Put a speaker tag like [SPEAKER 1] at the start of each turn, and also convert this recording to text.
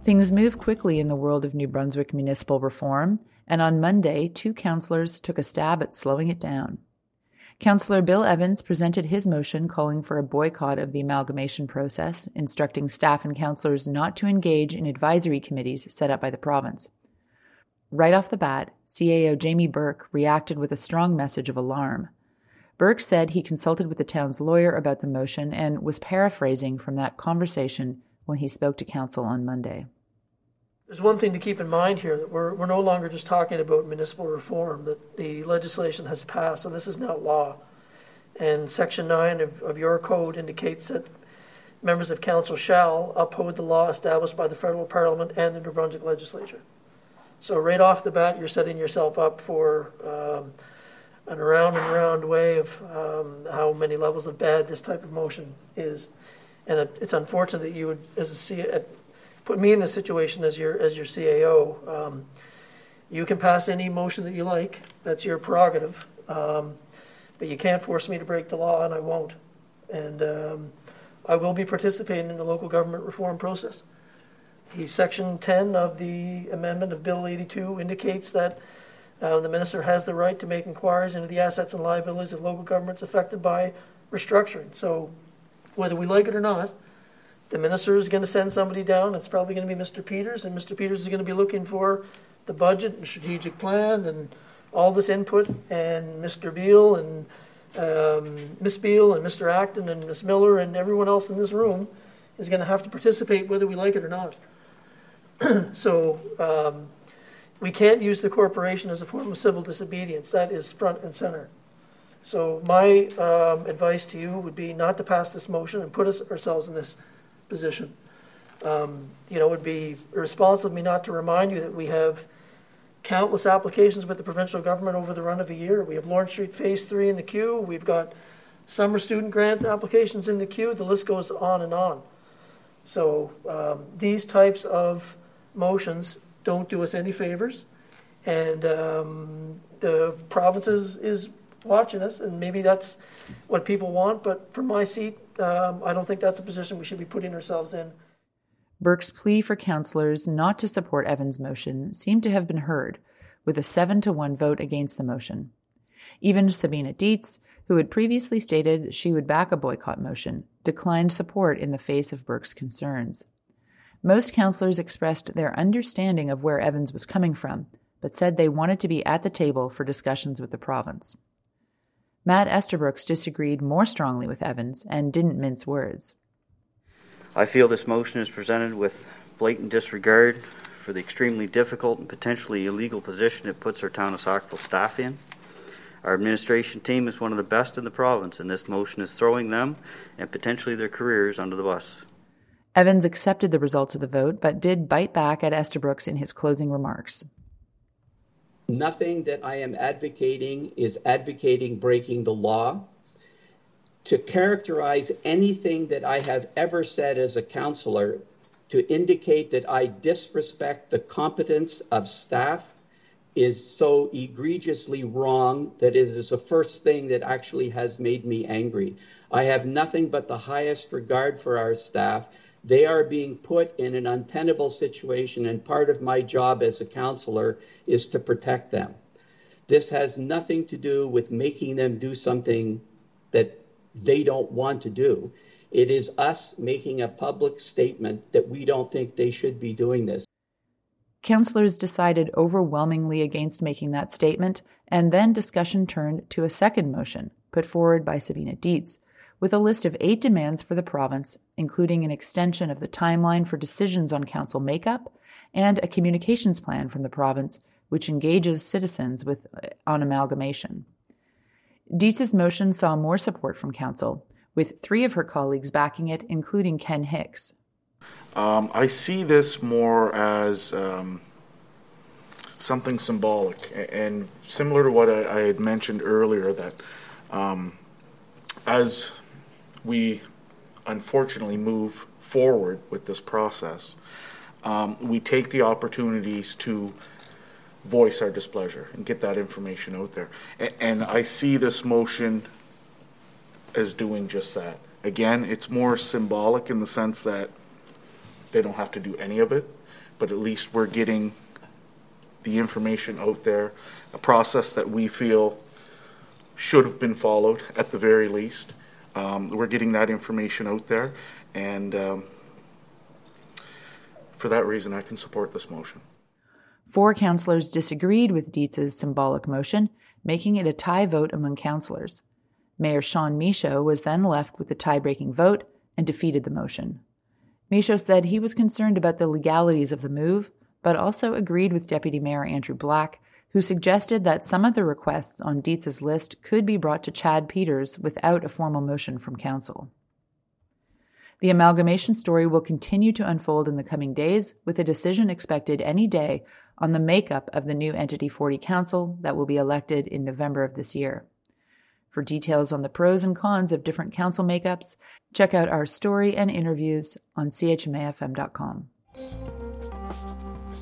[SPEAKER 1] Things move quickly in the world of New Brunswick municipal reform, and on Monday, 2 councillors took a stab at slowing it down. Councillor Bill Evans presented his motion calling for a boycott of the amalgamation process, instructing staff and councillors not to engage in advisory committees set up by the province. Right off the bat, CAO Jamie Burke reacted with a strong message of alarm. Burke said he consulted with the town's lawyer about the motion and was paraphrasing from that conversation when he spoke to council on Monday.
[SPEAKER 2] There's one thing to keep in mind here, that we're no longer just talking about municipal reform, that the legislation has passed, and this is now law. And Section 9 of your code indicates that members of council shall uphold the law established by the federal parliament and the New Brunswick legislature. So right off the bat, you're setting yourself up for an around and around way of how many levels of bad this type of motion is. And it's unfortunate that you would, put me in this situation as your CAO. You can pass any motion that you like. That's your prerogative. But you can't force me to break the law, and I won't. And I will be participating in the local government reform process. The Section 10 of the amendment of Bill 82 indicates that the minister has the right to make inquiries into the assets and liabilities of local governments affected by restructuring. So whether we like it or not, the minister is going to send somebody down. It's probably going to be Mr. Peters, and Mr. Peters is going to be looking for the budget and strategic plan and all this input, and Mr. Beale and Miss Beale and Mr. Acton and Miss Miller and everyone else in this room is going to have to participate whether we like it or not. So we can't use the corporation as a form of civil disobedience. That is front and center. So my advice to you would be not to pass this motion and put ourselves in this position. It would be irresponsible of me not to remind you that we have countless applications with the provincial government over the run of a year. We have Lawrence Street Phase 3 in the queue. We've got summer student grant applications in the queue. The list goes on and on. So these types of motions don't do us any favors. And the province is watching us, and maybe that's what people want. But from my seat, I don't think that's a position we should be putting ourselves in.
[SPEAKER 1] Burke's plea for councillors not to support Evans' motion seemed to have been heard, with a 7-1 vote against the motion. Even Sabina Dietz, who had previously stated she would back a boycott motion, declined support in the face of Burke's concerns. Most councillors expressed their understanding of where Evans was coming from, but said they wanted to be at the table for discussions with the province. Matt Estabrooks disagreed more strongly with Evans and didn't mince words.
[SPEAKER 3] I feel this motion is presented with blatant disregard for the extremely difficult and potentially illegal position it puts our town of Sackville staff in. Our administration team is one of the best in the province, and this motion is throwing them and potentially their careers under the bus.
[SPEAKER 1] Evans accepted the results of the vote, but did bite back at Estabrooks in his closing remarks.
[SPEAKER 4] Nothing that I am advocating is advocating breaking the law. To characterize anything that I have ever said as a councillor to indicate that I disrespect the competence of staff is so egregiously wrong that it is the first thing that actually has made me angry. I have nothing but the highest regard for our staff. They are being put in an untenable situation, and part of my job as a councillor is to protect them. This has nothing to do with making them do something that they don't want to do. It is us making a public statement that we don't think they should be doing this.
[SPEAKER 1] Councillors decided overwhelmingly against making that statement, and then discussion turned to a second motion put forward by Sabina Dietz, with a list of 8 demands for the province, including an extension of the timeline for decisions on council makeup and a communications plan from the province which engages citizens on amalgamation. Dietz's motion saw more support from council, with 3 of her colleagues backing it, including Ken Hicks.
[SPEAKER 5] I see this more as something symbolic, and similar to what I had mentioned earlier, that as we unfortunately move forward with this process, we take the opportunities to voice our displeasure and get that information out there. And I see this motion as doing just that. Again, it's more symbolic in the sense that they don't have to do any of it, but at least we're getting the information out there, a process that we feel should have been followed at the very least. We're getting that information out there, and for that reason, I can support this motion.
[SPEAKER 1] 4 councillors disagreed with Dietz's symbolic motion, making it a tie vote among councillors. Mayor Sean Michaud was then left with the tie-breaking vote and defeated the motion. Michaud said he was concerned about the legalities of the move, but also agreed with Deputy Mayor Andrew Black, who suggested that some of the requests on Dietz's list could be brought to Chad Peters without a formal motion from council. The amalgamation story will continue to unfold in the coming days, with a decision expected any day on the makeup of the new Entity 40 Council that will be elected in November of this year. For details on the pros and cons of different council makeups, check out our story and interviews on chmafm.com.